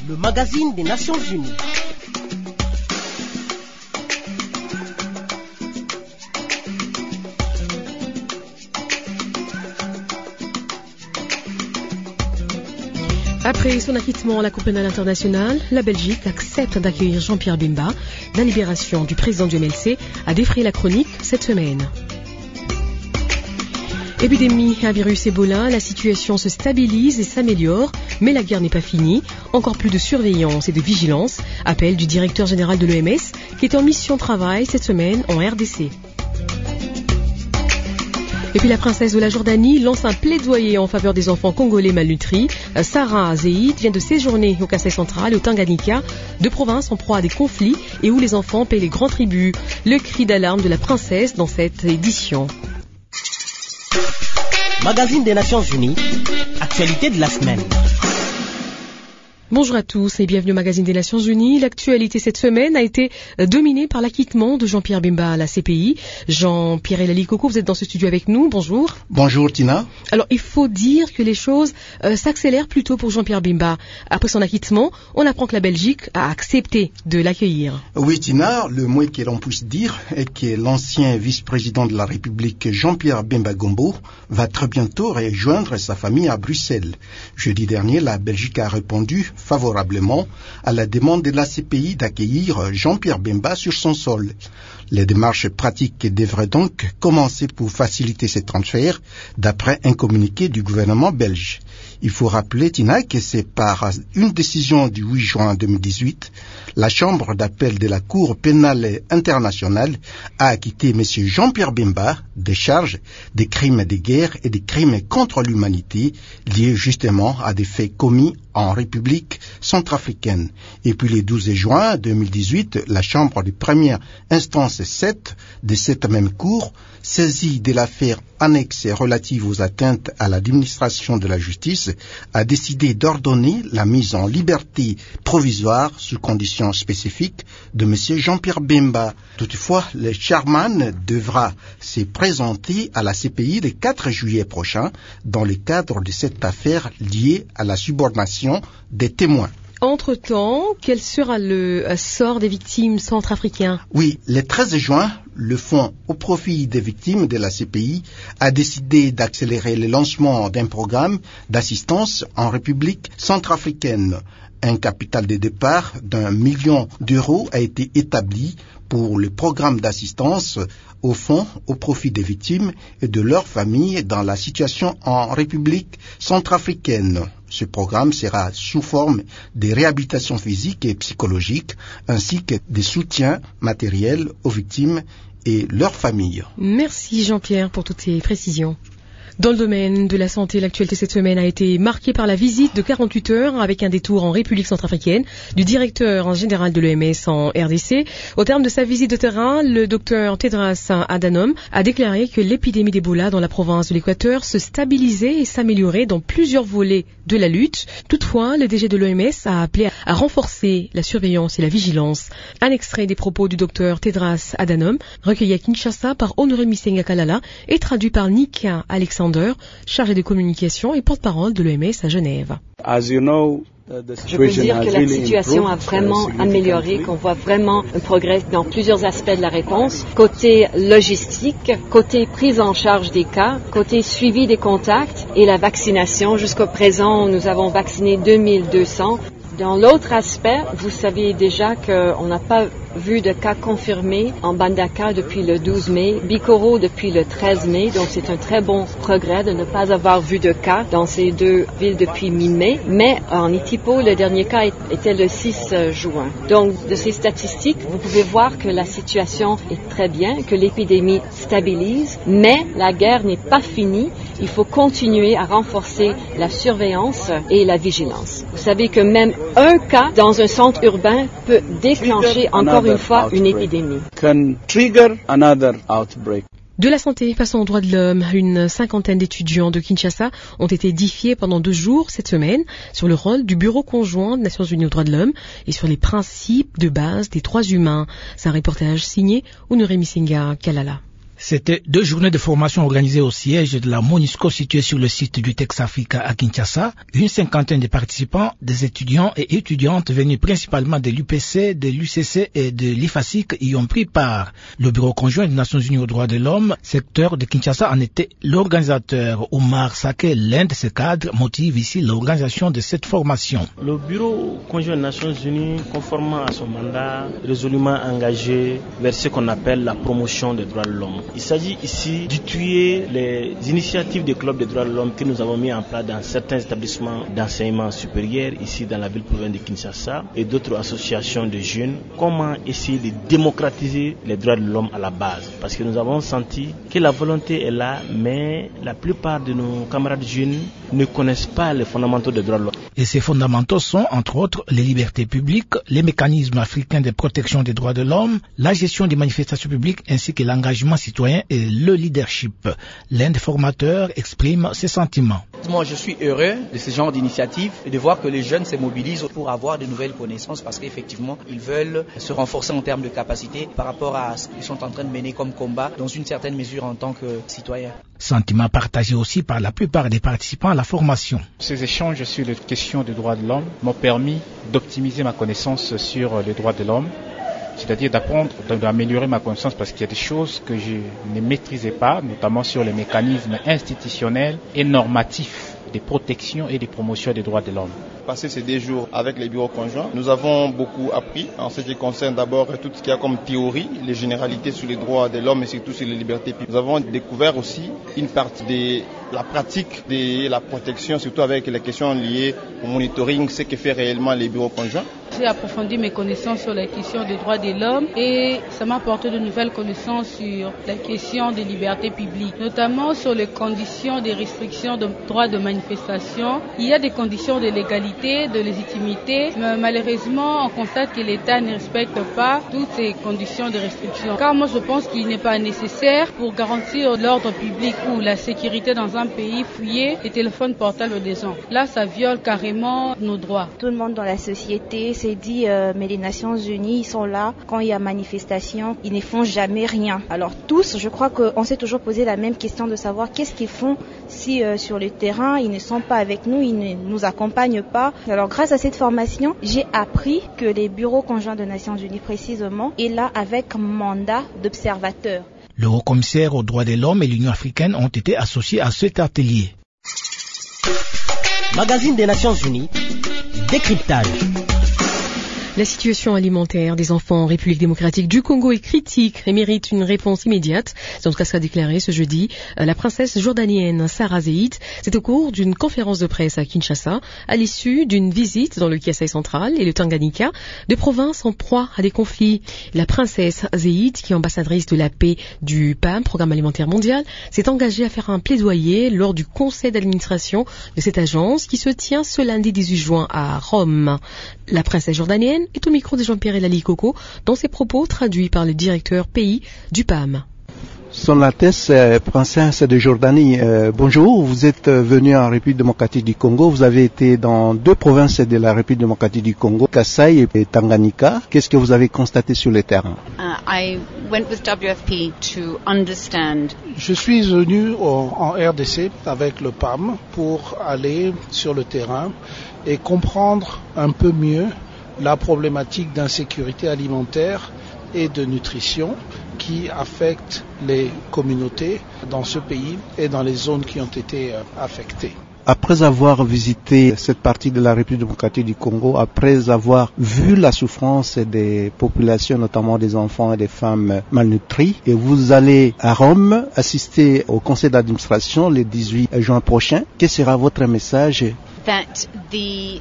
le magazine des Nations Unies. Après son acquittement à la Cour pénale internationale, la Belgique accepte d'accueillir Jean-Pierre Bemba. La libération du président du MLC a défrayé la chronique cette semaine. Épidémie à virus Ebola, la situation se stabilise et s'améliore, mais la guerre n'est pas finie. Encore plus de surveillance et de vigilance, appel du directeur général de l'OMS qui est en mission travail cette semaine en RDC. Et puis la princesse de la Jordanie lance un plaidoyer en faveur des enfants congolais malnutris. Sarah Zeid vient de séjourner au Kasaï central et au Tanganyika, deux provinces en proie à des conflits et où les enfants paient les grands tributs. Le cri d'alarme de la princesse dans cette édition. Magazine des Nations Unies, actualité de la semaine. Bonjour à tous et bienvenue au magazine des Nations Unies. L'actualité cette semaine a été dominée par l'acquittement de Jean-Pierre Bemba à la CPI. Jean-Pierre Elali Coco, vous êtes dans ce studio avec nous. Bonjour. Bonjour Tina. Alors il faut dire que les choses s'accélèrent plutôt pour Jean-Pierre Bemba. Après son acquittement, on apprend que la Belgique a accepté de l'accueillir. Oui Tina, le moins que l'on puisse dire est que l'ancien vice-président de la République Jean-Pierre Bemba Gombo va très bientôt rejoindre sa famille à Bruxelles. Jeudi dernier, la Belgique a répondu favorablement à la demande de la CPI d'accueillir Jean-Pierre Bemba sur son sol. Les démarches pratiques devraient donc commencer pour faciliter ces transferts, d'après un communiqué du gouvernement belge. Il faut rappeler, Tina, que c'est par une décision du 8 juin 2018, la Chambre d'appel de la Cour pénale internationale a acquitté M. Jean-Pierre Bemba des charges des crimes de guerre et des crimes contre l'humanité liés justement à des faits commis en République centrafricaine. Et puis le 12 juin 2018, la Chambre de première instance 7 de cette même Cour, saisie de l'affaire annexe relative aux atteintes à l'administration de la justice, a décidé d'ordonner la mise en liberté provisoire sous conditions spécifiques de M. Jean-Pierre Bemba. Toutefois, le chairman devra se présenter à la CPI le 4 juillet prochain dans le cadre de cette affaire liée à la subordination des témoins. Entre-temps, quel sera le sort des victimes centrafricains? Oui, le 13 juin, le Fonds au profit des victimes de la CPI a décidé d'accélérer le lancement d'un programme d'assistance en République centrafricaine. Un capital de départ d'1 million d'euros a été établi pour le programme d'assistance au Fonds au profit des victimes et de leurs familles dans la situation en République centrafricaine. Ce programme sera sous forme de réhabilitation physique et psychologique ainsi que de soutien matériel aux victimes et leurs familles. Merci Jean-Pierre pour toutes ces précisions. Dans le domaine de la santé, l'actualité cette semaine a été marquée par la visite de 48 heures avec un détour en République centrafricaine du directeur général de l'OMS en RDC. Au terme de sa visite de terrain, le docteur Tedros Adhanom a déclaré que l'épidémie d'Ebola dans la province de l'Équateur se stabilisait et s'améliorait dans plusieurs volets de la lutte. Toutefois, le DG de l'OMS a appelé à renforcer la surveillance et la vigilance. Un extrait des propos du docteur Tedros Adhanom, recueilli à Kinshasa par Honoré Misenga Kalala et traduit par Nika Alexander, chargé de communication et porte-parole de l'OMS à Genève. Je peux dire que la situation a vraiment amélioré, qu'on voit vraiment un progrès dans plusieurs aspects de la réponse. Côté logistique, côté prise en charge des cas, côté suivi des contacts et la vaccination. Jusqu'au présent, nous avons vacciné 2200. Dans l'autre aspect, vous savez déjà qu'on n'a pas vu de cas confirmés en Bandaka depuis le 12 mai, Bikoro depuis le 13 mai, donc c'est un très bon progrès de ne pas avoir vu de cas dans ces deux villes depuis mi-mai. Mais en Itipo, le dernier cas était le 6 juin. Donc de ces statistiques, vous pouvez voir que la situation est très bien, que l'épidémie stabilise, mais la guerre n'est pas finie. Il faut continuer à renforcer la surveillance et la vigilance. Vous savez que même un cas dans un centre urbain peut déclencher encore une fois une épidémie. De la santé, passons aux droits de l'homme. Une cinquantaine d'étudiants de Kinshasa ont été édifiés pendant 2 jours cette semaine sur le rôle du Bureau conjoint des Nations Unies aux droits de l'homme et sur les principes de base des droits humains. C'est un reportage signé Honoré Misenga Kalala. C'était 2 journées de formation organisées au siège de la MONUSCO située sur le site du Tex Africa à Kinshasa. Une cinquantaine de participants, des étudiants et étudiantes venus principalement de l'UPC, de l'UCC et de l'IFASIC y ont pris part. Le Bureau conjoint des Nations Unies aux droits de l'homme, secteur de Kinshasa, en était l'organisateur. Omar Sake, l'un de ses cadres, motive ici l'organisation de cette formation. Le Bureau conjoint des Nations Unies, conformément à son mandat, résolument engagé vers ce qu'on appelle la promotion des droits de l'homme. Il s'agit ici d'utiliser les initiatives des clubs des droits de l'homme que nous avons mis en place dans certains établissements d'enseignement supérieur ici dans la ville province de Kinshasa et d'autres associations de jeunes. Comment essayer de démocratiser les droits de l'homme à la base? Parce que nous avons senti que la volonté est là, mais la plupart de nos camarades jeunes ne connaissent pas les fondamentaux des droits de l'homme. Et ces fondamentaux sont, entre autres, les libertés publiques, les mécanismes africains de protection des droits de l'homme, la gestion des manifestations publiques ainsi que l'engagement citoyen et le leadership. L'un des formateurs exprime ses sentiments. Moi, je suis heureux de ce genre d'initiative et de voir que les jeunes se mobilisent pour avoir de nouvelles connaissances parce qu'effectivement, ils veulent se renforcer en termes de capacité par rapport à ce qu'ils sont en train de mener comme combat dans une certaine mesure en tant que citoyens. Sentiment partagé aussi par la plupart des participants à la formation. Ces échanges sur les questions des droits de l'homme m'ont permis d'optimiser ma connaissance sur les droits de l'homme, c'est-à-dire d'apprendre, d'améliorer ma connaissance parce qu'il y a des choses que je ne maîtrisais pas, notamment sur les mécanismes institutionnels et normatifs de protection et de promotion des droits de l'homme. Passer ces 2 jours avec les bureaux conjoints, nous avons beaucoup appris en ce qui concerne d'abord tout ce qu'il y a comme théorie, les généralités sur les droits de l'homme et surtout sur les libertés publiques. Nous avons découvert aussi une partie de la pratique de la protection, surtout avec les questions liées au monitoring, ce que fait réellement les bureaux conjoints. J'ai approfondi mes connaissances sur les questions des droits de l'homme et ça m'a apporté de nouvelles connaissances sur les questions des libertés publiques, notamment sur les conditions des restrictions de droits de manifestation. Il y a des conditions de légalité, de légitimité, mais malheureusement on constate que l'État ne respecte pas toutes ces conditions de restriction. Car moi je pense qu'il n'est pas nécessaire pour garantir l'ordre public ou la sécurité dans un pays fouiller les téléphones portables des gens. Là ça viole carrément nos droits. Tout le monde dans la société s'est dit mais les Nations Unies ils sont là quand il y a manifestation, ils ne font jamais rien. Alors tous, je crois qu'on s'est toujours posé la même question de savoir qu'est-ce qu'ils font si sur le terrain ils ne sont pas avec nous, ils ne nous accompagnent pas. Alors grâce à cette formation, j'ai appris que les bureaux conjoints des Nations Unies précisément est là avec mandat d'observateur. Le haut-commissaire aux droits de l'homme et l'Union africaine ont été associés à cet atelier. Magazine des Nations Unies, décryptage. La situation alimentaire des enfants en République démocratique du Congo est critique et mérite une réponse immédiate. C'est en tout cas ce qu'a déclaré ce jeudi la princesse jordanienne Sarah Zeid. C'est au cours d'une conférence de presse à Kinshasa, à l'issue d'une visite dans le Kasai central et le Tanganyika, deux provinces en proie à des conflits. La princesse Zeid, qui est ambassadrice de la paix du PAM, Programme alimentaire mondial, s'est engagée à faire un plaidoyer lors du conseil d'administration de cette agence qui se tient ce lundi 18 juin à Rome. La princesse jordanienne est au micro de Jean-Pierre Elali Coco dans ses propos traduits par le directeur pays du PAM. Son Altesse princesse de Jordanie, bonjour, vous êtes venu en République démocratique du Congo, vous avez été dans 2 provinces de la République démocratique du Congo, Kasai et Tanganyika. Qu'est-ce que vous avez constaté sur le terrain? I went with WFP to understand. Je suis venu en RDC avec le PAM pour aller sur le terrain et comprendre un peu mieux la problématique d'insécurité alimentaire et de nutrition qui affecte les communautés dans ce pays et dans les zones qui ont été affectées. Après avoir visité cette partie de la République démocratique du Congo, après avoir vu la souffrance des populations, notamment des enfants et des femmes malnutris, et vous allez à Rome assister au conseil d'administration le 18 juin prochain, quel sera votre message? That the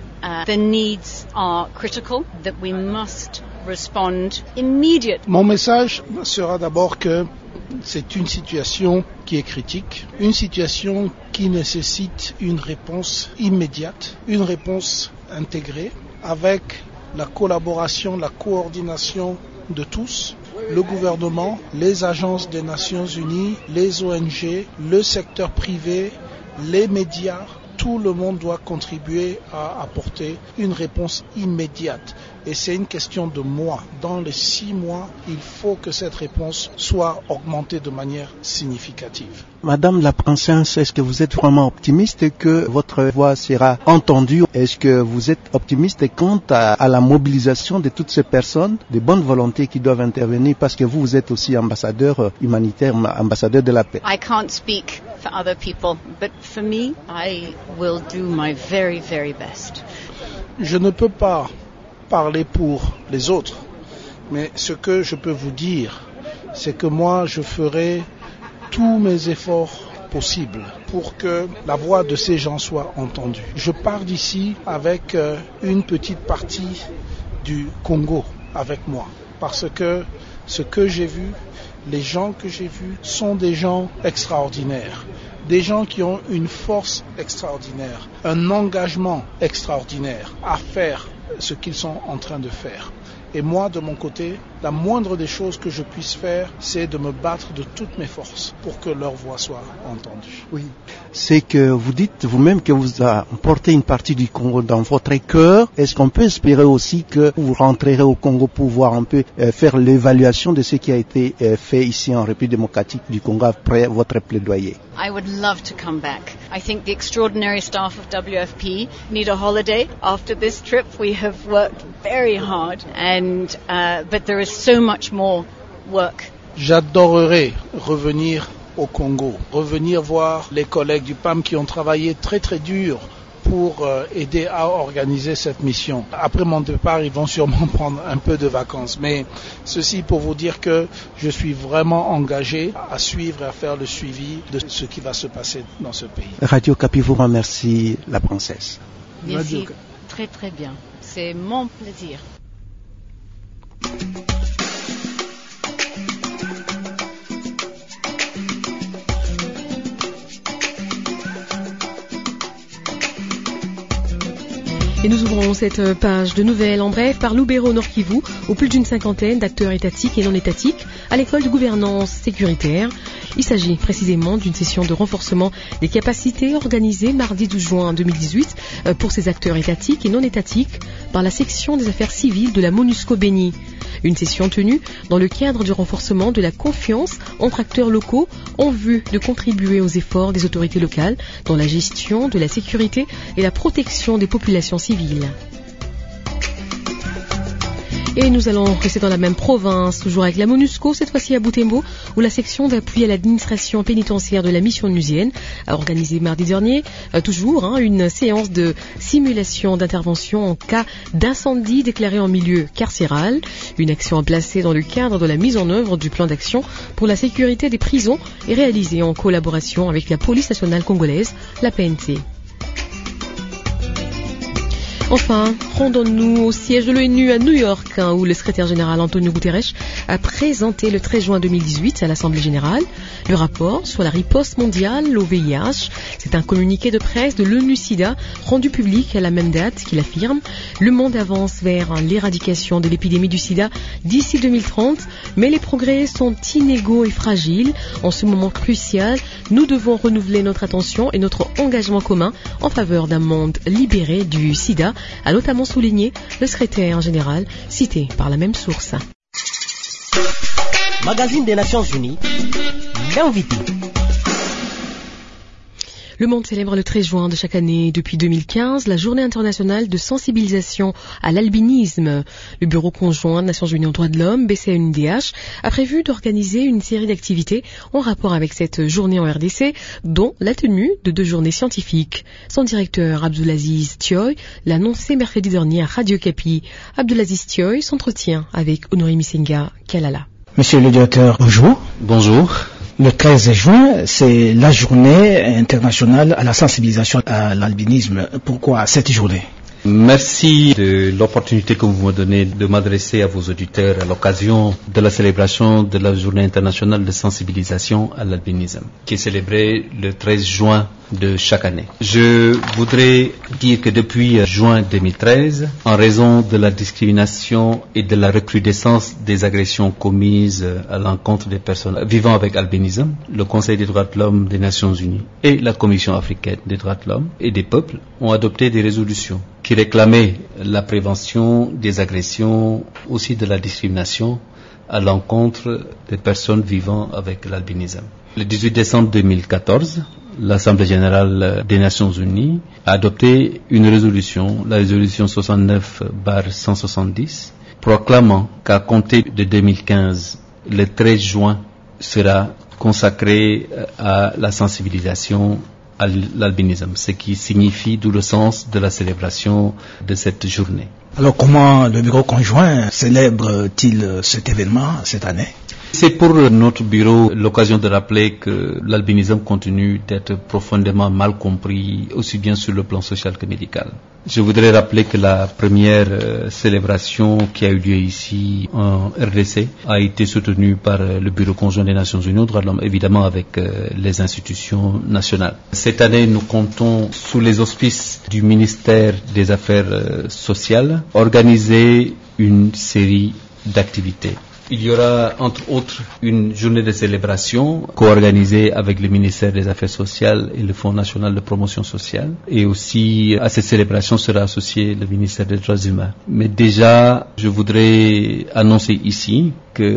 needs are critical, that we must respond immediately. Mon message sera d'abord que c'est une situation qui est critique, une situation qui nécessite une réponse immédiate, une réponse intégrée avec la collaboration, la coordination de tous, le gouvernement, les agences des Nations Unies, les ONG, le secteur privé, les médias. Tout le monde doit contribuer à apporter une réponse immédiate. Et c'est une question de mois. Dans les 6 mois, il faut que cette réponse soit augmentée de manière significative. Madame la princesse, est-ce que vous êtes vraiment optimiste que votre voix sera entendue? Est-ce que vous êtes optimiste quant à la mobilisation de toutes ces personnes de bonne volonté qui doivent intervenir, parce que vous êtes aussi ambassadeur humanitaire, ambassadeur de la paix? I can't speak for other people, but for me, I will do my very, very best. Je ne peux pas parler pour les autres, mais ce que je peux vous dire, c'est que moi, je ferai tous mes efforts possibles pour que la voix de ces gens soit entendue. Je pars d'ici avec une petite partie du Congo avec moi, parce que ce que j'ai vu, les gens que j'ai vus sont des gens extraordinaires, des gens qui ont une force extraordinaire, un engagement extraordinaire à faire ce qu'ils sont en train de faire. Et moi, de mon côté, la moindre des choses que je puisse faire, c'est de me battre de toutes mes forces pour que leur voix soit entendue. Oui, c'est que vous dites vous-même que vous portez une partie du Congo dans votre cœur. Est-ce qu'on peut espérer aussi que vous rentrerez au Congo pour voir un peu faire l'évaluation de ce qui a été fait ici en République démocratique du Congo après votre plaidoyer? I would love to come back. I think the extraordinary staff of WFP need a holiday after this trip. We have worked very hard, but there is so much more work. J'adorerais revenir au Congo, revenir voir les collègues du PAM qui ont travaillé très très dur pour aider à organiser cette mission. Après mon départ, ils vont sûrement prendre un peu de vacances. Mais ceci pour vous dire que je suis vraiment engagé à suivre et à faire le suivi de ce qui va se passer dans ce pays. Radio Kapi vous remercie, la princesse. Merci, très très bien. C'est mon plaisir. Et nous ouvrons cette page de nouvelles en bref par Lubero Nord Kivu, où plus d'une 50aine d'acteurs étatiques et non étatiques à l'école de gouvernance sécuritaire. Il s'agit précisément d'une session de renforcement des capacités organisée mardi 12 juin 2018 pour ces acteurs étatiques et non étatiques par la section des affaires civiles de la MONUSCO Béni. Une session tenue dans le cadre du renforcement de la confiance entre acteurs locaux en vue de contribuer aux efforts des autorités locales dans la gestion de la sécurité et la protection des populations civiles. Et nous allons rester dans la même province, toujours avec la MONUSCO, cette fois-ci à Butembo, où la section d'appui à l'administration pénitentiaire de la mission onusienne a organisé mardi dernier, une séance de simulation d'intervention en cas d'incendie déclaré en milieu carcéral. Une action placée dans le cadre de la mise en œuvre du plan d'action pour la sécurité des prisons et réalisée en collaboration avec la police nationale congolaise, la PNC. Enfin, rendons-nous au siège de l'ONU à New York, où le secrétaire général Antonio Guterres a présenté le 13 juin 2018 à l'Assemblée générale le rapport sur la riposte mondiale au VIH. C'est un communiqué de presse de l'ONU-SIDA rendu public à la même date qu'il affirme « Le monde avance vers l'éradication de l'épidémie du sida d'ici 2030, mais les progrès sont inégaux et fragiles. En ce moment crucial, nous devons renouveler notre attention et notre engagement commun en faveur d'un monde libéré du sida », a notamment souligné le secrétaire général, cité par la même source. Magazine des Nations Unies, l'invité. Le monde célèbre le 13 juin de chaque année depuis 2015 la journée internationale de sensibilisation à l'albinisme. Le Bureau conjoint des Nations Unies aux droits de l'homme, BCNUDH, a prévu d'organiser une série d'activités en rapport avec cette journée en RDC, dont la tenue de 2 journées scientifiques. Son directeur, Abdulaziz Thioy, l'a annoncé mercredi dernier à Radio Kapi. Abdulaziz Thioy s'entretient avec Honoré Misenga Kalala. Monsieur le directeur, bonjour. Bonjour. Le 13 juin, c'est la journée internationale à la sensibilisation à l'albinisme. Pourquoi cette journée ? Merci de l'opportunité que vous me donnez de m'adresser à vos auditeurs à l'occasion de la célébration de la journée internationale de sensibilisation à l'albinisme, qui est célébrée le 13 juin de chaque année. Je voudrais dire que depuis juin 2013, en raison de la discrimination et de la recrudescence des agressions commises à l'encontre des personnes vivant avec albinisme, le Conseil des droits de l'homme des Nations Unies et la Commission africaine des droits de l'homme et des peuples ont adopté des résolutions qui réclamait la prévention des agressions, aussi de la discrimination à l'encontre des personnes vivant avec l'albinisme. Le 18 décembre 2014, l'Assemblée générale des Nations unies a adopté une résolution, la résolution 69/170, proclamant qu'à compter de 2015, le 13 juin sera consacré à la sensibilisation à l'albinisme, ce qui signifie d'où le sens de la célébration de cette journée. Alors comment le bureau conjoint célèbre-t-il cet événement cette année? C'est pour notre bureau l'occasion de rappeler que l'albinisme continue d'être profondément mal compris, aussi bien sur le plan social que médical. Je voudrais rappeler que la première célébration qui a eu lieu ici en RDC a été soutenue par le Bureau conjoint des Nations Unies aux droits de l'homme, évidemment avec les institutions nationales. Cette année, nous comptons sous les auspices du ministère des Affaires sociales organiser une série d'activités. Il y aura entre autres une journée de célébration co-organisée avec le ministère des Affaires sociales et le Fonds national de promotion sociale. Et aussi à cette célébration sera associé le ministère des droits humains. Mais déjà, je voudrais annoncer ici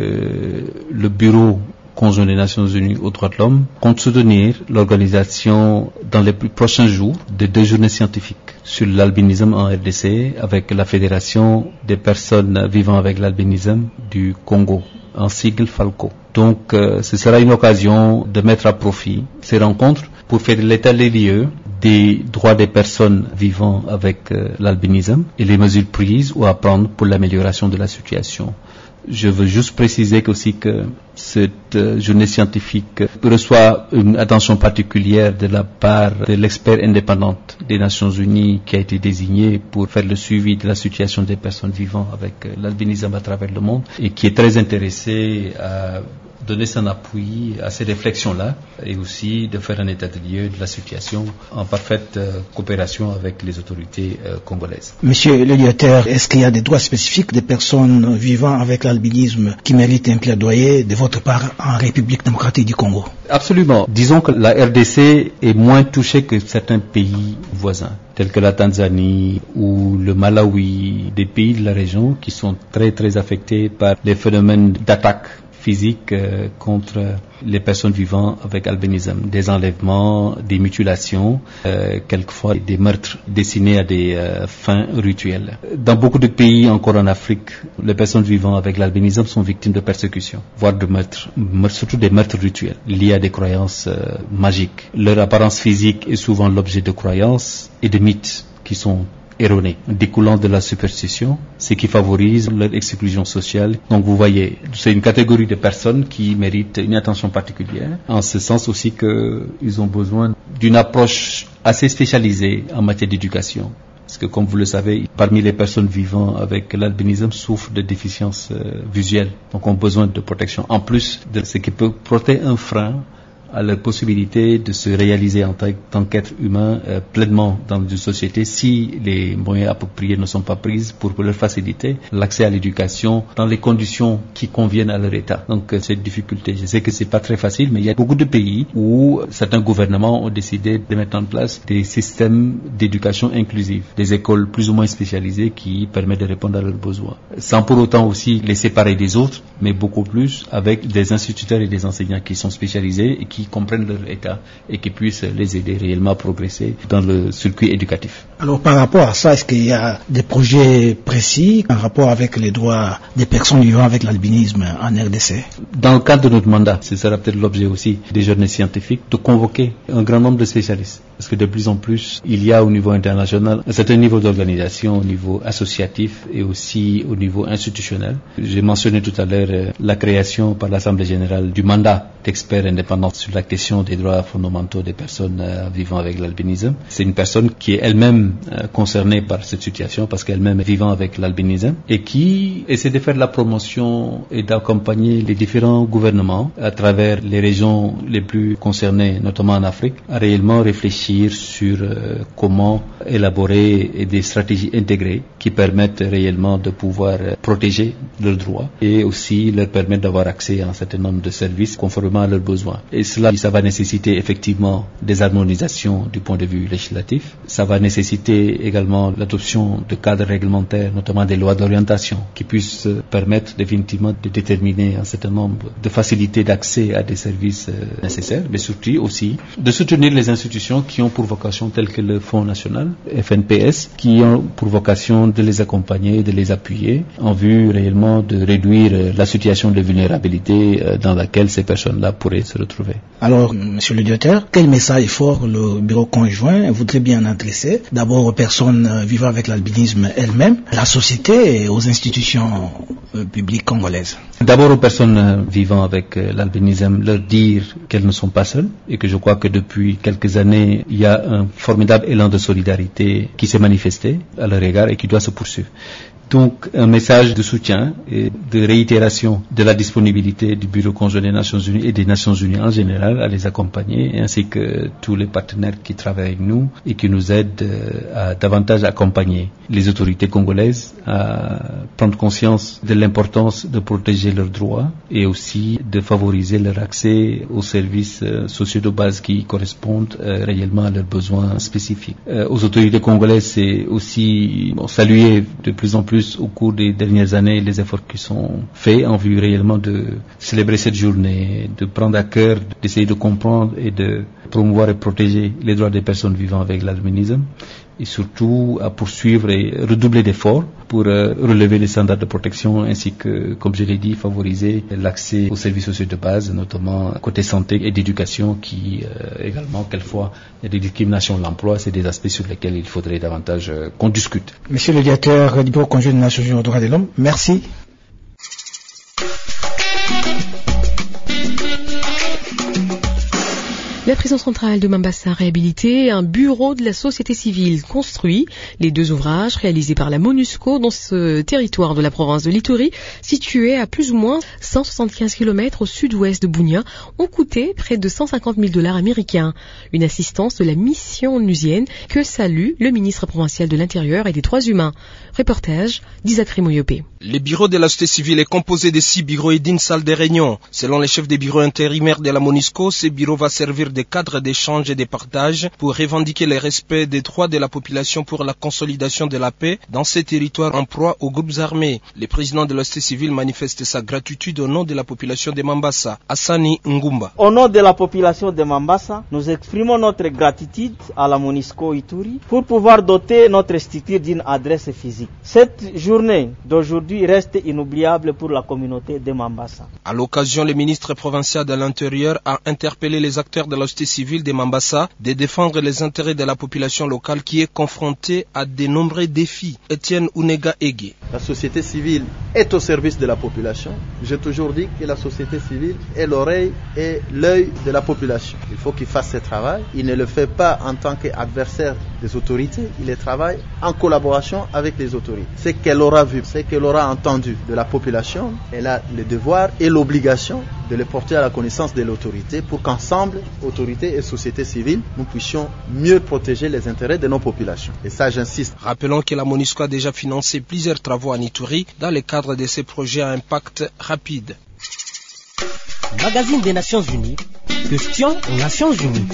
que le bureau conjoint des Nations Unies aux droits de l'homme compte soutenir l'organisation dans les plus prochains jours de 2 journées scientifiques sur l'albinisme en RDC avec la Fédération des personnes vivant avec l'albinisme du Congo, en sigle FALCO. Donc ce sera une occasion de mettre à profit ces rencontres pour faire l'état des lieux des droits des personnes vivant avec l'albinisme et les mesures prises ou à prendre pour l'amélioration de la situation. Je veux juste préciser aussi que cette journée scientifique reçoit une attention particulière de la part de l'expert indépendante des Nations Unies qui a été désigné pour faire le suivi de la situation des personnes vivant avec l'albinisme à travers le monde et qui est très intéressé à donner son appui à ces réflexions-là et aussi de faire un état de lieu de la situation en parfaite coopération avec les autorités congolaises. Monsieur le directeur, est-ce qu'il y a des droits spécifiques des personnes vivant avec l'albinisme qui méritent un plaidoyer de votre part en République démocratique du Congo? Absolument. Disons que la RDC est moins touchée que certains pays voisins, tels que la Tanzanie ou le Malawi, des pays de la région qui sont très très affectés par les phénomènes d'attaque physique contre les personnes vivant avec albinisme, des enlèvements, des mutilations, quelquefois des meurtres destinés à des fins rituelles. Dans beaucoup de pays, encore en Afrique, les personnes vivant avec l'albinisme sont victimes de persécutions, voire de meurtres, surtout des meurtres rituels, liés à des croyances magiques. Leur apparence physique est souvent l'objet de croyances et de mythes qui sont erronés, découlant de la superstition, ce qui favorise leur exclusion sociale. Donc vous voyez, c'est une catégorie de personnes qui méritent une attention particulière, en ce sens aussi qu'ils ont besoin d'une approche assez spécialisée en matière d'éducation. Parce que comme vous le savez, parmi les personnes vivant avec l'albinisme souffrent de déficiences visuelles, donc ont besoin de protection, en plus de ce qui peut porter un frein à la possibilité de se réaliser en tant qu'être humain pleinement dans une société si les moyens appropriés ne sont pas pris pour leur faciliter l'accès à l'éducation dans les conditions qui conviennent à leur état. Donc cette difficulté, je sais que c'est pas très facile, mais il y a beaucoup de pays où certains gouvernements ont décidé de mettre en place des systèmes d'éducation inclusive, des écoles plus ou moins spécialisées qui permettent de répondre à leurs besoins, sans pour autant aussi les séparer des autres, mais beaucoup plus avec des instituteurs et des enseignants qui sont spécialisés et qui comprennent leur état et qui puissent les aider réellement à progresser dans le circuit éducatif. Alors par rapport à ça, est-ce qu'il y a des projets précis en rapport avec les droits des personnes vivant avec l'albinisme en RDC? Dans le cadre de notre mandat, ce sera peut-être l'objet aussi des journées scientifiques, de convoquer un grand nombre de spécialistes. Parce que de plus en plus, il y a au niveau international un certain niveau d'organisation, au niveau associatif et aussi au niveau institutionnel. J'ai mentionné tout à l'heure la création par l'Assemblée générale du mandat d'experts indépendants sur la question des droits fondamentaux des personnes vivant avec l'albinisme. C'est une personne qui est elle-même concernée par cette situation parce qu'elle-même est vivant avec l'albinisme et qui essaie de faire la promotion et d'accompagner les différents gouvernements à travers les régions les plus concernées, notamment en Afrique, à réellement réfléchir réfléchir sur comment élaborer des stratégies intégrées qui permettent réellement de pouvoir protéger leurs droits et aussi leur permettre d'avoir accès à un certain nombre de services conformément à leurs besoins. Et cela, ça va nécessiter effectivement des harmonisations du point de vue législatif. Ça va nécessiter également l'adoption de cadres réglementaires, notamment des lois d'orientation, qui puissent permettre définitivement de déterminer un certain nombre de facilités d'accès à des services nécessaires, mais surtout aussi de soutenir les institutions qui ont pour vocation, telles que le Fonds national, FNPS, qui ont pour vocation de les accompagner, de les appuyer, en vue réellement de réduire la situation de vulnérabilité dans laquelle ces personnes-là pourraient se retrouver. Alors, monsieur le directeur, quel message fort le bureau conjoint voudrait bien adresser, d'abord aux personnes vivant avec l'albinisme elles-mêmes, à la société et aux institutions publiques congolaises? D'abord aux personnes vivant avec l'albinisme, leur dire qu'elles ne sont pas seules et que je crois que depuis quelques années, il y a un formidable élan de solidarité qui s'est manifesté à leur égard et qui doit se poursuivre. Donc, un message de soutien et de réitération de la disponibilité du Bureau conjoint des Nations Unies et des Nations Unies en général à les accompagner, ainsi que tous les partenaires qui travaillent avec nous et qui nous aident à davantage accompagner les autorités congolaises à prendre conscience de l'importance de protéger leurs droits et aussi de favoriser leur accès aux services sociaux de base qui correspondent réellement à leurs besoins spécifiques. Aux autorités congolaises, c'est aussi saluer de plus en plus au cours des dernières années les efforts qui sont faits en vue réellement de célébrer cette journée, de prendre à cœur, d'essayer de comprendre et de promouvoir et protéger les droits des personnes vivant avec l'albinisme et surtout à poursuivre et redoubler d'efforts pour relever les standards de protection ainsi que, comme je l'ai dit, favoriser l'accès aux services sociaux de base, notamment côté santé et d'éducation qui également, quelquefois, il y a des discriminations de l'emploi, c'est des aspects sur lesquels il faudrait davantage qu'on discute. Monsieur le directeur du Bureau conjoint des Nations Unies aux droits de l'homme, merci. La prison centrale de Mambasa réhabilitée, un bureau de la société civile construit. Les deux ouvrages réalisés par la MONUSCO dans ce territoire de la province de l'Ituri, situé à plus ou moins 175 km au sud-ouest de Bunia, ont coûté près de $150 000 américains. Une assistance de la mission onusienne que salue le ministre provincial de l'Intérieur et des Droits humains. Reportage d'Isakri Moyopé. Le bureau de la société civile est composé de 6 bureaux et d'une salle de réunion. Selon les chefs des bureaux intérimaires de la MONUSCO, ce bureau va servir de cadre d'échange et de partage pour revendiquer le respect des droits de la population pour la consolidation de la paix dans ces territoires en proie aux groupes armés. Le président de la société civile manifeste sa gratitude au nom de la population de Mambasa, Hassani Ngumba. Au nom de la population de Mambasa, nous exprimons notre gratitude à la MONUSCO Ituri pour pouvoir doter notre structure d'une adresse physique. Cette journée d'aujourd'hui reste inoubliable pour la communauté de Mambasa. À l'occasion, le ministre provincial de l'Intérieur a interpellé les acteurs de la société civile de Mambasa de défendre les intérêts de la population locale qui est confrontée à de nombreux défis. Etienne Unega Ege. La société civile est au service de la population. J'ai toujours dit que la société civile est l'oreille et l'œil de la population. Il faut qu'il fasse ce travail. Il ne le fait pas en tant qu'adversaire des autorités. Il travaille en collaboration avec les autorités. Ce qu'elle aura vu, ce qu'elle aura entendu de la population, elle a le devoir et l'obligation de le porter à la connaissance de l'autorité pour qu'ensemble, autorités et société civile, nous puissions mieux protéger les intérêts de nos populations. Et ça, j'insiste. Rappelons que la MONUSCO a déjà financé plusieurs travaux en Ituri dans le cadre de ces projets à impact rapide. Magazine des Nations Unies, question aux Nations Unies.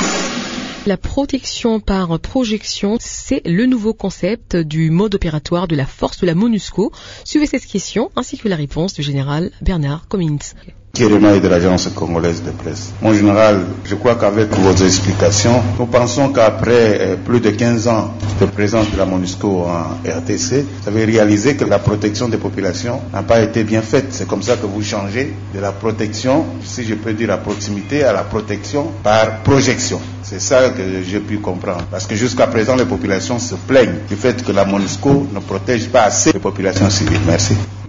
La protection par projection, c'est le nouveau concept du mode opératoire de la force de la MONUSCO. Suivez cette question ainsi que la réponse du général Bernard Cominsk. Kéréma et de l'agence congolaise de presse. Mon général, je crois qu'avec vos explications, nous pensons qu'après plus de 15 ans de présence de la MONUSCO en RTC, vous avez réalisé que la protection des populations n'a pas été bien faite. C'est comme ça que vous changez de la protection, si je peux dire à proximité, à la protection par projection. C'est ça que j'ai pu comprendre. Parce que jusqu'à présent, les populations se plaignent du fait que la MONUSCO ne protège pas assez les populations civiles. Merci.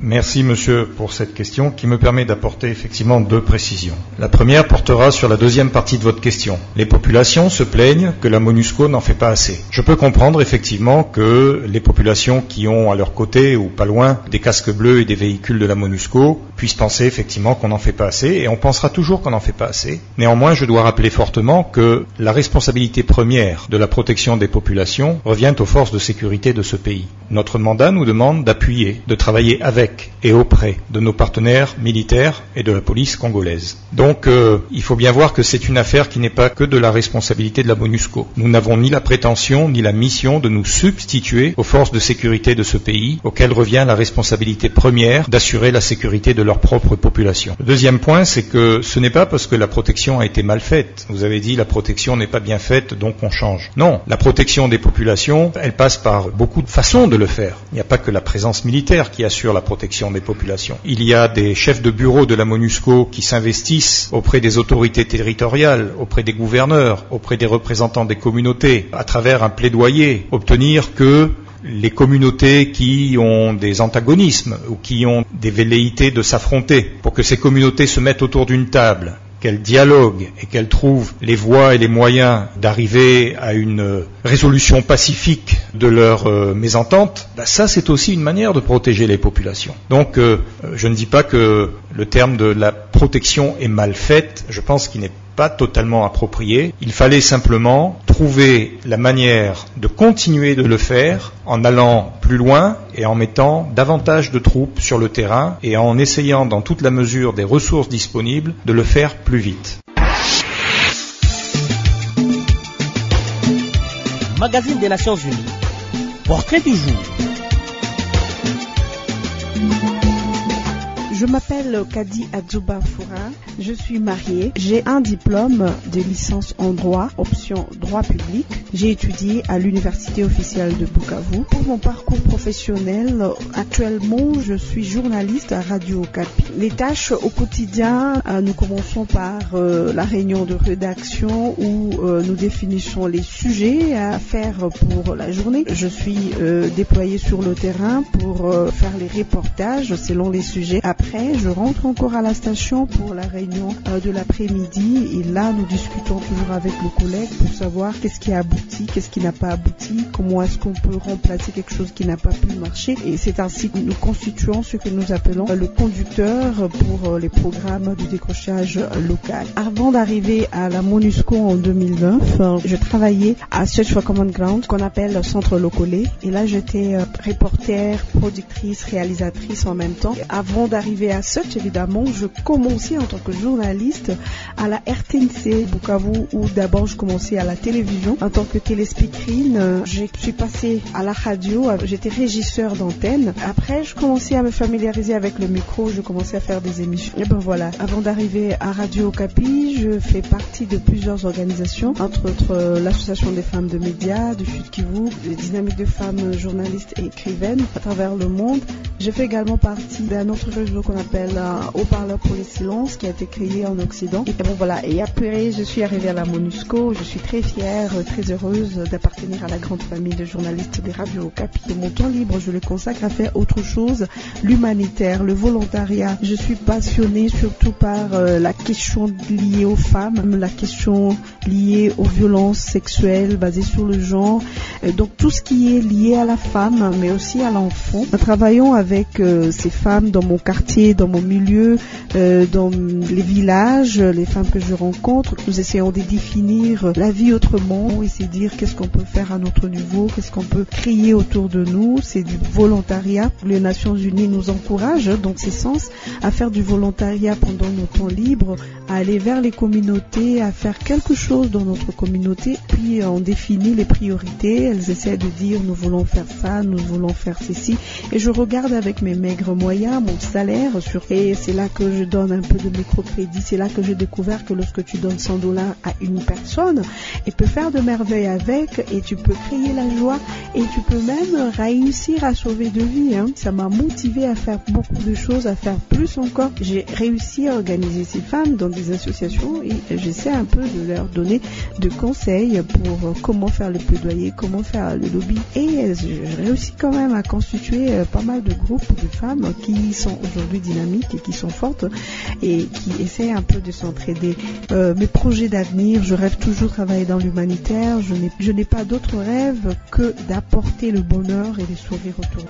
Merci monsieur pour cette question qui me permet d'apporter effectivement 2 précisions. La première portera sur la deuxième partie de votre question. Les populations se plaignent que la MONUSCO n'en fait pas assez. Je peux comprendre effectivement que les populations qui ont à leur côté ou pas loin des casques bleus et des véhicules de la MONUSCO puissent penser effectivement qu'on n'en fait pas assez, et on pensera toujours qu'on n'en fait pas assez. Néanmoins, je dois rappeler fortement que la responsabilité première de la protection des populations revient aux forces de sécurité de ce pays. Notre mandat nous demande d'appuyer, de travailler avec et auprès de nos partenaires militaires et de la police congolaise. Donc, il faut bien voir que c'est une affaire qui n'est pas que de la responsabilité de la MONUSCO. Nous n'avons ni la prétention ni la mission de nous substituer aux forces de sécurité de ce pays, auxquelles revient la responsabilité première d'assurer la sécurité de leur propre population. Le deuxième point, c'est que ce n'est pas parce que la protection a été mal faite. Vous avez dit la protection n'est pas bien faite, donc on change. Non, la protection des populations, elle passe par beaucoup de façons de le faire. Il n'y a pas que la présence militaire qui assure la protection des populations. Il y a des chefs de bureau de la MONUSCO qui s'investissent auprès des autorités territoriales, auprès des gouverneurs, auprès des représentants des communautés, à travers un plaidoyer, obtenir que les communautés qui ont des antagonismes ou qui ont des velléités de s'affronter, pour que ces communautés se mettent autour d'une table, qu'elles dialoguent et qu'elles trouvent les voies et les moyens d'arriver à une résolution pacifique de leur mésentente, ça c'est aussi une manière de protéger les populations. Donc je ne dis pas que le terme de la protection est mal faite, je pense qu'il n'est pas totalement approprié. Il fallait simplement trouver la manière de continuer de le faire en allant plus loin et en mettant davantage de troupes sur le terrain et en essayant dans toute la mesure des ressources disponibles de le faire plus vite. Magazine des Nations Unies. Portrait du jour. Je m'appelle Kadi Adjouba Foura, je suis mariée, j'ai un diplôme de licence en droit, option droit public. J'ai étudié à l'université officielle de Bukavu. Pour mon parcours professionnel, actuellement je suis journaliste à Radio Okapi. Les tâches au quotidien, nous commençons par la réunion de rédaction où nous définissons les sujets à faire pour la journée. Je suis déployée sur le terrain pour faire les reportages selon les sujets. Après, je rentre encore à la station pour la réunion de l'après-midi et là, nous discutons toujours avec nos collègues pour savoir qu'est-ce qui a abouti, qu'est-ce qui n'a pas abouti, comment est-ce qu'on peut remplacer quelque chose qui n'a pas pu marcher. Et c'est ainsi que nous constituons ce que nous appelons le conducteur pour les programmes de décrochage local. Avant d'arriver à la MONUSCO en 2009, je travaillais à Search for Common Ground, qu'on appelle Centre Locolé. Et là, j'étais reporter, productrice, réalisatrice en même temps. Et avant d'arriver à Search, évidemment, je commençais en tant que journaliste à la RTNC Bukavu, où d'abord je commençais à la télévision en tant que téléspeakerine. Je suis passée à la radio, j'étais régisseur d'antenne. Après, je commençais à me familiariser avec le micro, je commençais à faire des émissions. Et ben voilà, avant d'arriver à Radio Okapi, je fais partie de plusieurs organisations, entre autres l'Association des femmes de médias du Sud Kivu, les dynamiques de femmes journalistes et écrivaines à travers le monde. Je fais également partie d'un autre réseau qu'on appelle Haut-Parleur pour les silences, qui a été créé en Occident. Et bon voilà, et après je suis arrivée à la MONUSCO. Je suis très fière, très heureuse d'appartenir à la grande famille de journalistes des radios Okapi. Et mon temps libre, je le consacre à faire autre chose, l'humanitaire, le volontariat. Je suis passionnée surtout par la question liée aux femmes, la question liée aux violences sexuelles basées sur le genre. Donc tout ce qui est lié à la femme, mais aussi à l'enfant. Nous travaillons avec ces femmes dans mon quartier, dans mon milieu, dans les villages, les femmes que je rencontre. Nous essayons de définir la vie autrement et c'est dire qu'est-ce qu'on peut faire à notre niveau, qu'est-ce qu'on peut créer autour de nous. C'est du volontariat. Les Nations Unies nous encouragent dans ces sens à faire du volontariat pendant nos temps libres, à aller vers les communautés, à faire quelque chose dans notre communauté. Puis on définit les priorités. Elles essaient de dire nous voulons faire ça, nous voulons faire ceci. Et je regarde avec mes maigres moyens mon salaire et c'est là que je donne un peu de microcrédit. C'est là que j'ai découvert que lorsque tu donnes $100 à une personne, et peux faire de merveilles avec et tu peux créer la joie et tu peux même réussir à sauver de vies. Ça m'a motivé à faire beaucoup de choses, à faire plus encore. J'ai réussi à organiser ces femmes dans des associations et j'essaie un peu de leur donner de conseils pour comment faire le plaidoyer, comment faire le lobby. Et j'ai réussi quand même à constituer pas mal de groupes de femmes qui sont aujourd'hui dynamiques et qui sont fortes et qui essaient un peu de s'entraider. Mes projets d'avenir, je rêve toujours de travailler dans l'humanitaire. Je n'ai pas d'autre rêve que d'apporter le bonheur et les sourires autour.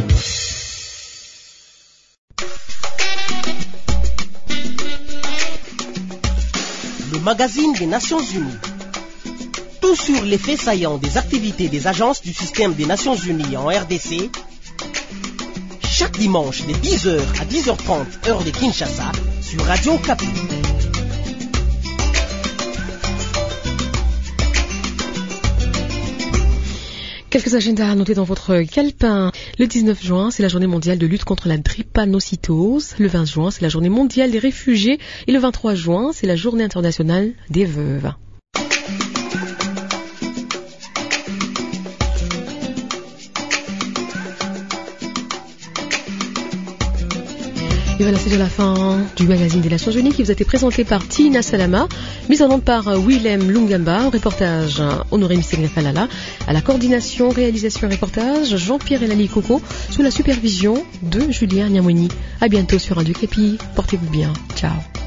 Le magazine des Nations Unies. Tout sur les faits saillants des activités des agences du système des Nations Unies en RDC. Chaque dimanche de 10h à 10h30 heure de Kinshasa sur Radio Okapi. Quelques agendas à noter dans votre calepin. Le 19 juin, c'est la journée mondiale de lutte contre la drépanocytose. Le 20 juin, c'est la journée mondiale des réfugiés. Et le 23 juin, c'est la journée internationale des veuves. Et voilà, c'est déjà la fin du magazine des Nations Unies qui vous a été présenté par Tina Salama, mise en onde par Willem Lungamba, au reportage Honoré Missegrefalala, à la coordination, réalisation et reportage Jean-Pierre Elali Coco, sous la supervision de Julien Niamweni. À bientôt sur Radio Okapi, portez-vous bien, ciao.